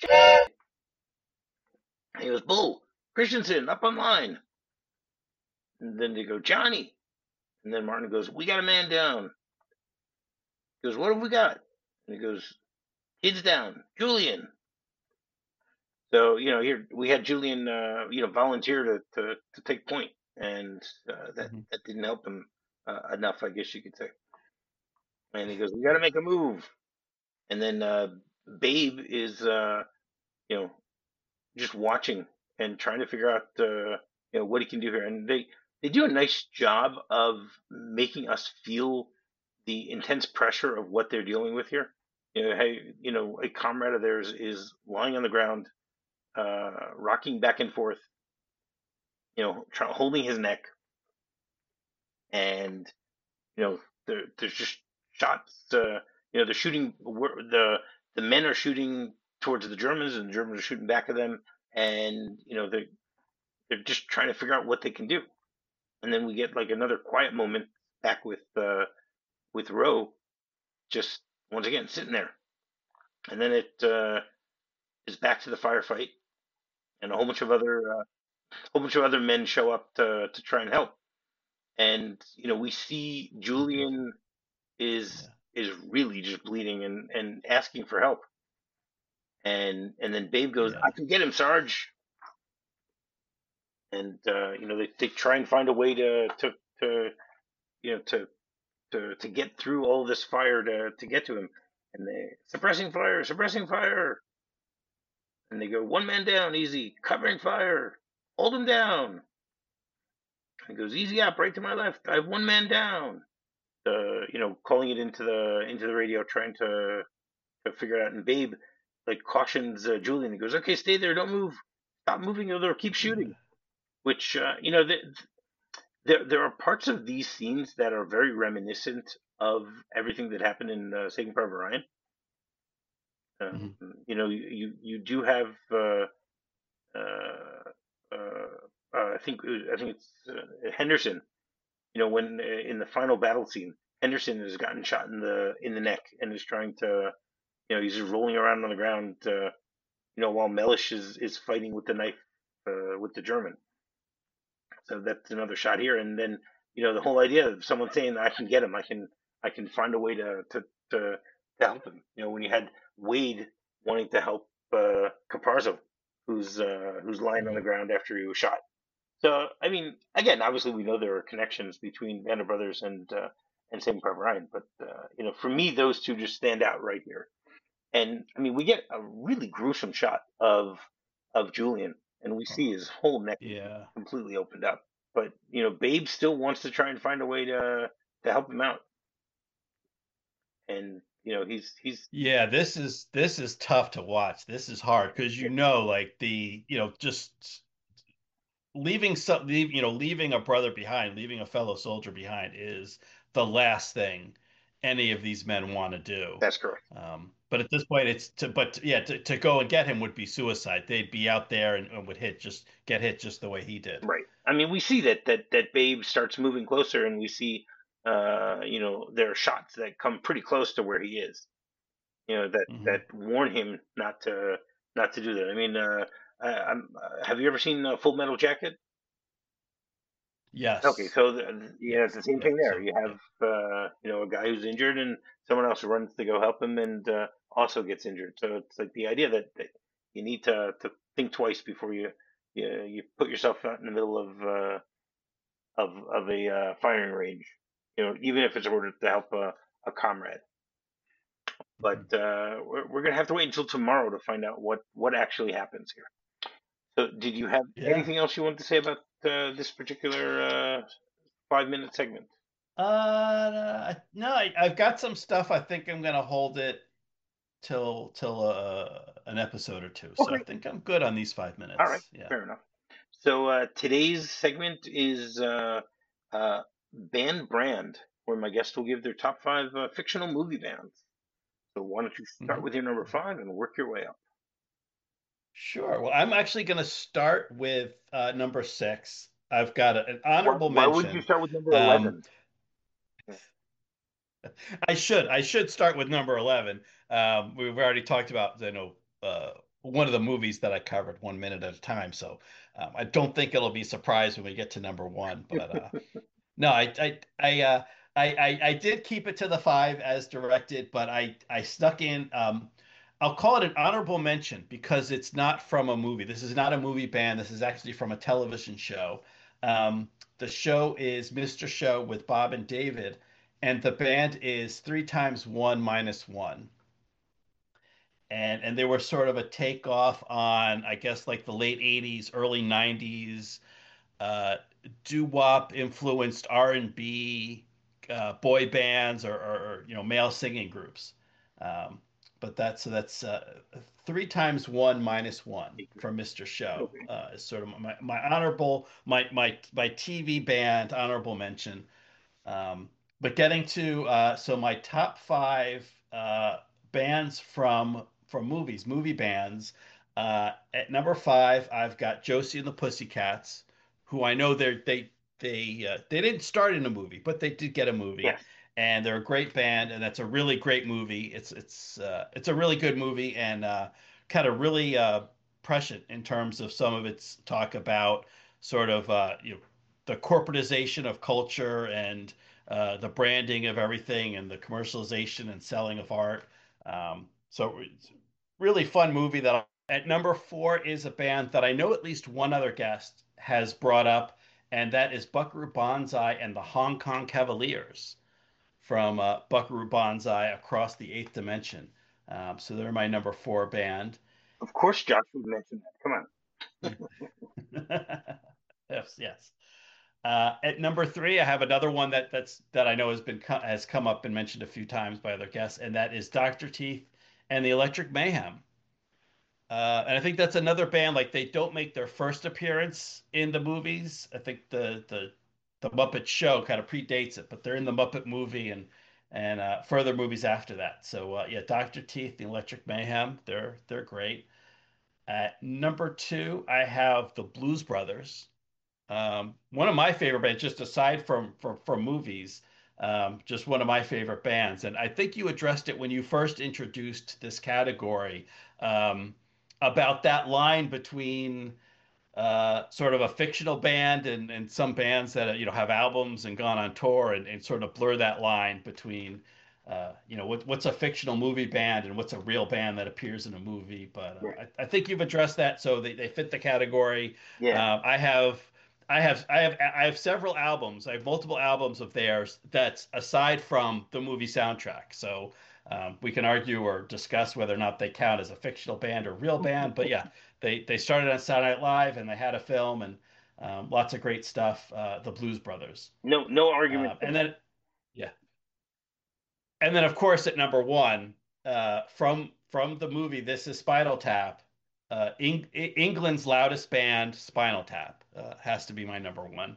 [SPEAKER 1] And he goes, "Bull! Christensen, up on line!" And then they go, "Johnny!" And then Martin goes, "We got a man down." He goes, "What have we got?" And he goes, "Kids down, Julian." So you know, here we had Julian, uh, you know, volunteer to, to, to take point, and uh, that
[SPEAKER 2] Mhm.
[SPEAKER 1] that didn't help him uh, enough, I guess you could say. And he goes, "We got to make a move." And then uh, Babe is, uh, you know, just watching and trying to figure out, uh, you know, what he can do here. And they they do a nice job of making us feel the intense pressure of what they're dealing with here. You know, hey, you know, a comrade of theirs is lying on the ground, uh, rocking back and forth, you know, try, holding his neck, and you know, there, there's just shots. Uh, you know, they're shooting. The the men are shooting towards the Germans, and the Germans are shooting back at them, and you know, they they're just trying to figure out what they can do. And then we get like another quiet moment back with uh, with Roe, just once again sitting there, and then it uh, is back to the firefight, and a whole bunch of other uh, whole bunch of other men show up to to try and help. And you know, we see
[SPEAKER 2] Mhm.
[SPEAKER 1] Julian is
[SPEAKER 2] Yeah.
[SPEAKER 1] is really just bleeding and and asking for help. And and then Babe goes,
[SPEAKER 2] Yeah.
[SPEAKER 1] "I can get him, Sarge." And uh, you know, they, they try and find a way to to to you know to to to get through all this fire to to get to him. And they suppressing fire, suppressing fire. And they go, "One man down, easy, covering fire, hold him down." And he goes, "Easy up, right to my left. I have one man down." Uh, you know, calling it into the into the radio, trying to to figure it out. And Babe like cautions uh, Julian. He goes, "Okay, stay there. Don't move. Stop moving, or they'll keep shooting."
[SPEAKER 2] Yeah.
[SPEAKER 1] Which uh, you know, th- there there are parts of these scenes that are very reminiscent of everything that happened in uh, Saving Private Ryan. Um,
[SPEAKER 2] Mhm.
[SPEAKER 1] you know, you you, you do have. Uh, uh, uh, uh, I think I think it's uh, Henderson. You know, when uh, in the final battle scene, Henderson has gotten shot in the in the neck and is trying to, you know, he's just rolling around on the ground. Uh, you know, while Mellish is is fighting with the knife uh, with the German. So that's another shot here, and then you know the whole idea of someone saying I can get him, I can I can find a way to to to, to help him. You know, when you had Wade wanting to help uh, Caparzo, who's uh, who's lying on the
[SPEAKER 2] Mhm.
[SPEAKER 1] ground after he was shot. So I mean, again, obviously we know there are connections between Band of Brothers and uh, and Saving Private Ryan, but uh, you know, for me, those two just stand out right here. And I mean, we get a really gruesome shot of of Julian, and we see
[SPEAKER 2] Oh,
[SPEAKER 1] his whole neck
[SPEAKER 2] yeah.
[SPEAKER 1] completely opened up. But you know, Babe still wants to try and find a way to to help him out, and you know, he's he's
[SPEAKER 2] Yeah, this is this is tough to watch. This is hard because you know, like the, you know, just leaving some, leave, you know, leaving a brother behind, leaving a fellow soldier behind is the last thing any of these men want to do.
[SPEAKER 1] that's correct,
[SPEAKER 2] Um, but at this point, it's to, but yeah, to, to go and get him would be suicide. They'd be out there and, and would hit just get hit just the way he did.
[SPEAKER 1] right? I mean, we see that that that Babe starts moving closer, and we see, uh, you know, there are shots that come pretty close to where he is, you know, that
[SPEAKER 2] Hmm.
[SPEAKER 1] that warn him not to not to do that. I mean, uh, I, I'm, uh, have you ever seen uh, Full Metal Jacket? Okay,
[SPEAKER 2] Yes.
[SPEAKER 1] so the, yeah, it's
[SPEAKER 2] Yes.
[SPEAKER 1] the same
[SPEAKER 2] Yep.
[SPEAKER 1] thing there.
[SPEAKER 2] So
[SPEAKER 1] You
[SPEAKER 2] yeah.
[SPEAKER 1] have uh, you know a guy who's injured, and someone else runs to go help him, and uh, also gets injured. So it's like the idea that, that you need to to think twice before you you, you put yourself out in the middle of uh, of of a uh, firing range. You know, even if it's ordered to help a, a comrade. But
[SPEAKER 2] Mhm.
[SPEAKER 1] uh, we're, we're gonna have to wait until tomorrow to find out what what actually happens here. So, did you have
[SPEAKER 2] Yeah.
[SPEAKER 1] anything else you wanted to say about uh, this particular uh, five minute segment?
[SPEAKER 2] Uh, no, I, I've got some stuff. I think I'm gonna hold it till till uh, an episode or two. So I
[SPEAKER 1] Okay.
[SPEAKER 2] think I'm good on these five
[SPEAKER 1] All right,
[SPEAKER 2] minutes. Yeah.
[SPEAKER 1] fair enough. So uh, today's segment is uh, uh, band brand, where my guests will give their top five uh, fictional movie bands. So why don't you start
[SPEAKER 2] hmm
[SPEAKER 1] with your number five and work your way up?
[SPEAKER 2] Sure. Well, I'm actually gonna start with uh, number six. I've got a- an
[SPEAKER 1] Why,
[SPEAKER 2] honorable
[SPEAKER 1] why would you
[SPEAKER 2] mention.
[SPEAKER 1] start with number
[SPEAKER 2] Um,
[SPEAKER 1] eleven?
[SPEAKER 2] I should I should start with number eleven. Um, we've already talked about, you know, uh, one of the movies that I covered one minute at a time. So um, I don't think it'll be surprised when we get to number one. But uh, no, I I I, uh, I I I did keep it to the five as directed, but I I stuck in. Um, I'll call it an honorable mention because it's not from a movie. This is not a movie band. This is actually from a television show. Um, the show is Mister Show with Bob and David, and the band is Three Times One Minus One. And and they were sort of a takeoff on, I guess, like the late eighties, early nineties uh, doo-wop influenced R and B uh, boy bands or, or, or, you know, male singing groups. Um, but that's so that's uh, three times one minus one from Mister Show
[SPEAKER 1] Okay.
[SPEAKER 2] uh, is sort of my, my honorable my my my T V band honorable mention. Um, but getting to uh, so my top five uh, bands from from movies, movie bands. Uh, at number five, I've got Josie and the Pussycats, who I know they're they they uh, they didn't start in a movie, but they did get a movie,
[SPEAKER 1] Yes.
[SPEAKER 2] and they're a great band, and that's a really great movie. It's it's uh, it's a really good movie, and uh, kind of really uh, prescient in terms of some of its talk about sort of uh, you know the corporatization of culture and uh, the branding of everything and the commercialization and selling of art. Um, so it's a really fun movie. That at number four is a band that I know at least one other guest has brought up, and that is Buckaroo Banzai and the Hong Kong Cavaliers from uh, Buckaroo Banzai Across the Eighth Dimension. Um, so they're my number four band.
[SPEAKER 1] Of course, Josh would mention that. Come on.
[SPEAKER 2] Yes, yes. Uh, at number three, I have another one that that's that I know has been has come up and mentioned a few times by other guests, and that is Doctor Teeth and the Electric Mayhem. Uh, and I think that's another band like they don't make their first appearance in the movies. I think the the the Muppet Show kind of predates it, but they're in the Muppet movie and and uh, further movies after that. So uh, yeah, Doctor Teeth, the Electric Mayhem, they're they're great. At number two, I have the Blues Brothers. Um, one of my favorite bands, just aside from from, from movies, um, just one of my favorite bands. And I think you addressed it when you first introduced this category um, about that line between uh, sort of a fictional band and, and some bands that you know have albums and gone on tour and, and sort of blur that line between uh, you know what, what's a fictional movie band and what's a real band that appears in a movie. But
[SPEAKER 1] Yeah.
[SPEAKER 2] uh, I, I think you've addressed that, so they, they fit the category.
[SPEAKER 1] Yeah.
[SPEAKER 2] Uh, I have. I have I have I have several albums. I have multiple albums of theirs that's aside from the movie soundtrack. So um, we can argue or discuss whether or not they count as a fictional band or real band. But yeah, they they started on Saturday Night Live and they had a film and um, lots of great stuff. Uh, the Blues Brothers,
[SPEAKER 1] No, no argument
[SPEAKER 2] um,
[SPEAKER 1] for
[SPEAKER 2] and
[SPEAKER 1] that.
[SPEAKER 2] then yeah, and then of course at number one uh, from from the movie This Is Spinal Tap. Uh, Eng England's loudest band, Spinal Tap, uh, has to be my number one.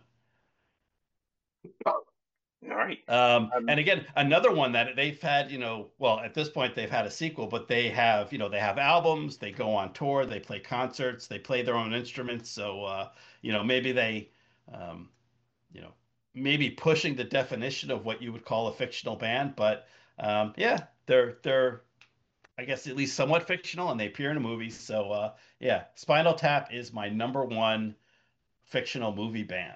[SPEAKER 1] All right.
[SPEAKER 2] Um, and
[SPEAKER 1] Um,
[SPEAKER 2] again, another one that they've had, you know, well, at this point they've had a sequel, but they have, you know, they have albums, they go on tour, they play concerts, they play their own instruments. So, uh, you know, maybe they, um, you know, maybe pushing the definition of what you would call a fictional band, but um, yeah, they're they're, I guess, at least somewhat fictional, and they appear in a movie. So, uh, yeah, Spinal Tap is my number one fictional movie band.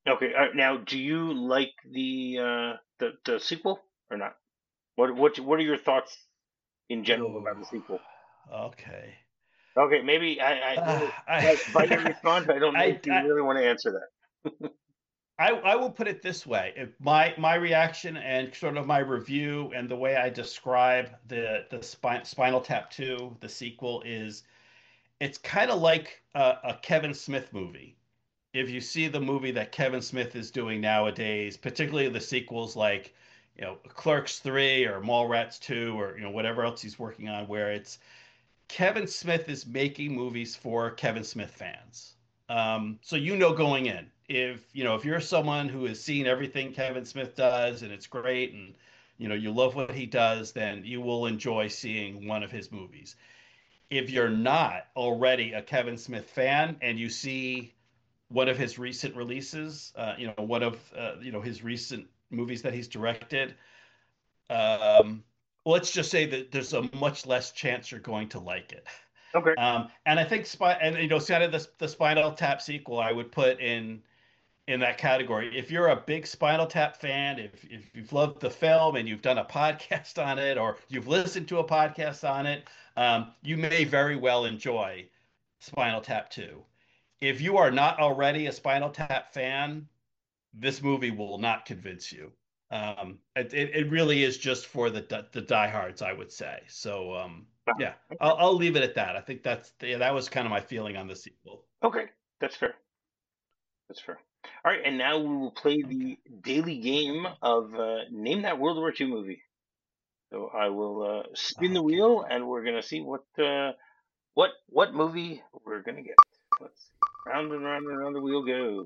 [SPEAKER 1] Okay. Uh, now, do you like the uh, the the sequel or not? What what what are your thoughts in general
[SPEAKER 2] Oh,
[SPEAKER 1] about the sequel?
[SPEAKER 2] okay.
[SPEAKER 1] Okay, maybe I, I
[SPEAKER 2] Uh,
[SPEAKER 1] by, by your
[SPEAKER 2] I,
[SPEAKER 1] response, I don't know
[SPEAKER 2] I,
[SPEAKER 1] if you
[SPEAKER 2] I,
[SPEAKER 1] really want to answer that.
[SPEAKER 2] I, I will put it this way. If my my reaction and sort of my review and the way I describe the the Spin Spinal Tap two, the sequel, is it's kind of like a, a Kevin Smith movie. If you see the movie that Kevin Smith is doing nowadays, particularly the sequels like, you know, Clerks three or Mallrats two or, you know, whatever else he's working on, where it's Kevin Smith is making movies for Kevin Smith fans. Um, so you know going in, if you know if you're someone who has seen everything Kevin Smith does and it's great and you know you love what he does, then you will enjoy seeing one of his movies. If you're not already a Kevin Smith fan and you see one of his recent releases, uh, you know, one of uh, you know his recent movies that he's directed, um, let's just say that there's a much less chance you're going to like it.
[SPEAKER 1] Okay.
[SPEAKER 2] Um, and I think Spy and you know, kind of the the Spinal Tap sequel, I would put in in that category. If you're a big Spinal Tap fan, if if you've loved the film and you've done a podcast on it, or you've listened to a podcast on it, um, you may very well enjoy Spinal Tap two. If you are not already a Spinal Tap fan, this movie will not convince you. Um, it, it, it really is just for the the diehards, I would say. So um,
[SPEAKER 1] Uh,
[SPEAKER 2] yeah,
[SPEAKER 1] okay.
[SPEAKER 2] I'll, I'll leave it at that. I think that's yeah, that was kind of my feeling on the sequel.
[SPEAKER 1] Okay. That's fair. That's fair. All right, and now we will play
[SPEAKER 2] Okay.
[SPEAKER 1] the daily game of uh, name that World War two movie. So I will uh, spin the
[SPEAKER 2] Okay.
[SPEAKER 1] wheel, and we're gonna see what uh, what what movie we're gonna get. Let's see. Round and round and round the wheel goes.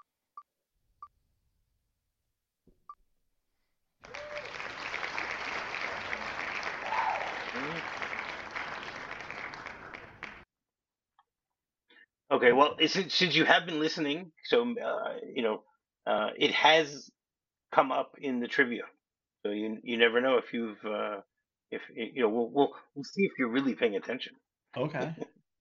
[SPEAKER 1] Hmm. Okay, well,
[SPEAKER 2] Okay.
[SPEAKER 1] since since you have been listening, so uh, you know, uh, it has come up in the trivia. So you you never know if you've uh, if you know we'll we'll we'll see if you're really paying attention.
[SPEAKER 2] Okay.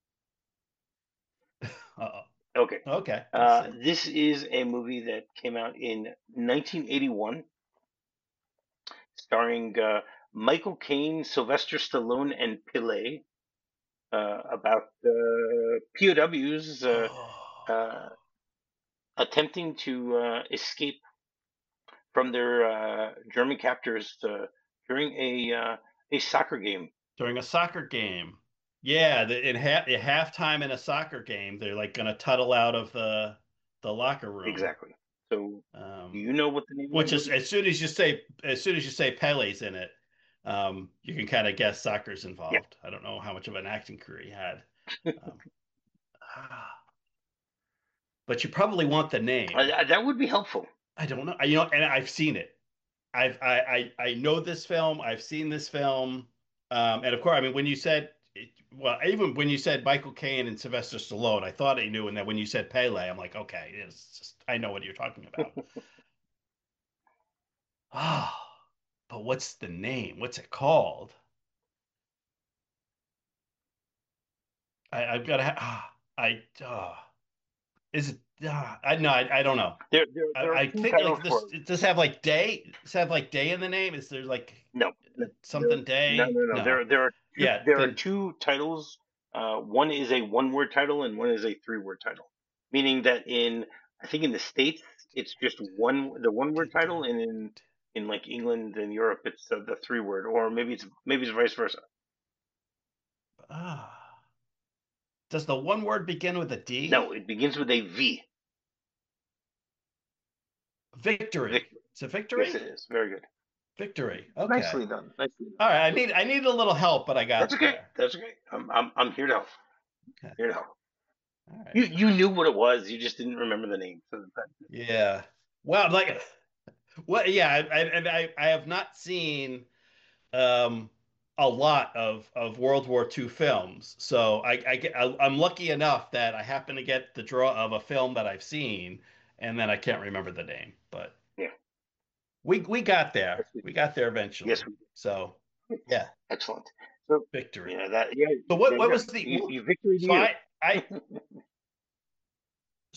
[SPEAKER 2] Uh-oh.
[SPEAKER 1] Okay,
[SPEAKER 2] Okay. Let's
[SPEAKER 1] uh,
[SPEAKER 2] see.
[SPEAKER 1] this is a movie that came out in nineteen eighty-one, starring uh, Michael Caine, Sylvester Stallone, and Pele, uh, about uh, P O Ws uh,
[SPEAKER 2] Oh.
[SPEAKER 1] uh, attempting to uh, escape from their uh, German captors uh, during a uh, a soccer game.
[SPEAKER 2] During a soccer game. Yeah, the, in ha at halftime in a soccer game, they're like gonna tunnel out of the the locker room.
[SPEAKER 1] Exactly. So, do
[SPEAKER 2] Um,
[SPEAKER 1] you know what the name of that
[SPEAKER 2] which is
[SPEAKER 1] movie is?
[SPEAKER 2] as soon as you say as soon as you say Pele's in it, um, you can kind of guess soccer's
[SPEAKER 1] Yeah,
[SPEAKER 2] involved. I don't know how much of an acting career he had, um, ah, but you probably want the name.
[SPEAKER 1] uh, that would be helpful.
[SPEAKER 2] I don't know. I, you know, and I've seen it. I've I, I I know this film. I've seen this film, um, and of course, I mean, when you said, well, even when you said Michael Caine and Sylvester Stallone, I thought I knew, and then when you said Pele, I'm like, okay, it's just I know what you're talking about. Ah, but what's the name? What's it called? I, I've got to. Ah, I. Uh, is it? Uh, I no, I, I don't know.
[SPEAKER 1] There, there,
[SPEAKER 2] I,
[SPEAKER 1] there are
[SPEAKER 2] I
[SPEAKER 1] two
[SPEAKER 2] think
[SPEAKER 1] titles
[SPEAKER 2] like
[SPEAKER 1] for
[SPEAKER 2] this.
[SPEAKER 1] it.
[SPEAKER 2] Does this have like day? Does it have like day in the name? Is there like
[SPEAKER 1] No, no, there,
[SPEAKER 2] something
[SPEAKER 1] no,
[SPEAKER 2] day?
[SPEAKER 1] no, no.
[SPEAKER 2] No.
[SPEAKER 1] There, there are two.
[SPEAKER 2] Yeah.
[SPEAKER 1] There are
[SPEAKER 2] Then
[SPEAKER 1] two titles. Uh, one is a one-word title, and one is a three-word title. Meaning that in, I think in the States, it's just one, the one-word title, and in in like England and Europe, it's uh, the three-word, or maybe it's maybe it's vice versa.
[SPEAKER 2] ah. Does the one word begin with a
[SPEAKER 1] No,
[SPEAKER 2] D?
[SPEAKER 1] it begins with a V.
[SPEAKER 2] Victory.
[SPEAKER 1] Victory.
[SPEAKER 2] It's a
[SPEAKER 1] Yes, it
[SPEAKER 2] victory?
[SPEAKER 1] is. Very good.
[SPEAKER 2] Victory. Okay.
[SPEAKER 1] Nicely done. Nicely done.
[SPEAKER 2] All right. I need I need a little help, but I
[SPEAKER 1] That's
[SPEAKER 2] got
[SPEAKER 1] okay.
[SPEAKER 2] there.
[SPEAKER 1] That's okay. I'm I'm I'm here to help.
[SPEAKER 2] Okay.
[SPEAKER 1] Here to help.
[SPEAKER 2] All right.
[SPEAKER 1] You you knew what it was. You just didn't remember the name. So that,
[SPEAKER 2] Yeah. Well, like what yeah, I, I, and I I have not seen um a lot of of World War two films. So I I get I, I'm lucky enough that I happen to get the draw of a film that I've seen and then I can't remember the name. But
[SPEAKER 1] yeah.
[SPEAKER 2] we we got
[SPEAKER 1] Yes,
[SPEAKER 2] there.
[SPEAKER 1] we
[SPEAKER 2] We
[SPEAKER 1] did.
[SPEAKER 2] got there
[SPEAKER 1] Yes,
[SPEAKER 2] eventually.
[SPEAKER 1] we
[SPEAKER 2] So
[SPEAKER 1] did.
[SPEAKER 2] yeah.
[SPEAKER 1] Excellent. So
[SPEAKER 2] Victory.
[SPEAKER 1] yeah, that yeah.
[SPEAKER 2] So what
[SPEAKER 1] There you
[SPEAKER 2] what
[SPEAKER 1] go.
[SPEAKER 2] was the
[SPEAKER 1] You, you victory to
[SPEAKER 2] so
[SPEAKER 1] you.
[SPEAKER 2] I I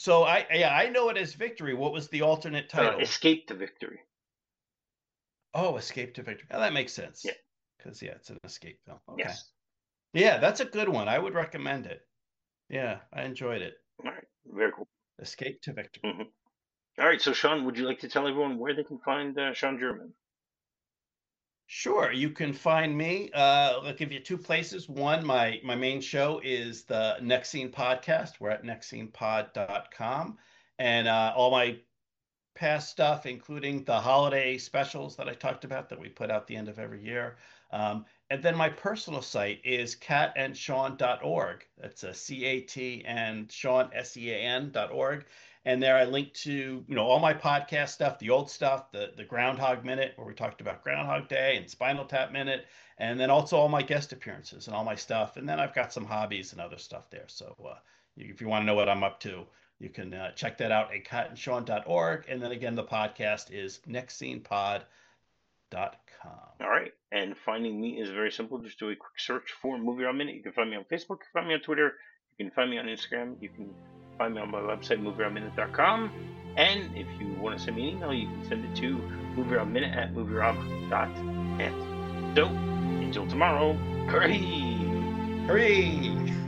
[SPEAKER 2] so I yeah, I know it as Victory. What was the alternate
[SPEAKER 1] Uh,
[SPEAKER 2] title?
[SPEAKER 1] Escape to Victory.
[SPEAKER 2] Oh, Escape to Victory. Oh, that makes
[SPEAKER 1] Yeah.
[SPEAKER 2] sense. Because yeah, it's an escape film. Okay.
[SPEAKER 1] Yes.
[SPEAKER 2] Yeah, that's a good one. I would recommend it. Yeah, I enjoyed it.
[SPEAKER 1] All right. Very cool.
[SPEAKER 2] Escape to Victory.
[SPEAKER 1] Hmm. All right. So, Sean, would you like to tell everyone where they can find uh, Sean German?
[SPEAKER 2] Sure, you can find me. Uh, I'll give you two places. One, my my main show is the Next Scene podcast. We're at next scene pod dot com, and uh, all my past stuff, including the holiday specials that I talked about that we put out the end of every year. Um, and then my personal site is cat and sean dot org. That's a C A T and Sean, S E A N dot org. And there I link to, you know, all my podcast stuff, the old stuff, the, the Groundhog Minute, where we talked about Groundhog Day and Spinal Tap Minute, and then also all my guest appearances and all my stuff. And then I've got some hobbies and other stuff there. So uh, if you want to know what I'm up to, you can uh, check that out at cat and sean dot org. And then again, the podcast is next scene pod dot com.
[SPEAKER 1] All right. And finding me is very simple. Just do a quick search for Movie Round Minute. You can find me on Facebook. You can find me on Twitter. You can find me on Instagram. You can find me on my website, movie round minute dot com. And if you want to send me an email, you can send it to movie round minute at movie round dot net. So, until tomorrow, hurry!
[SPEAKER 2] Hooray!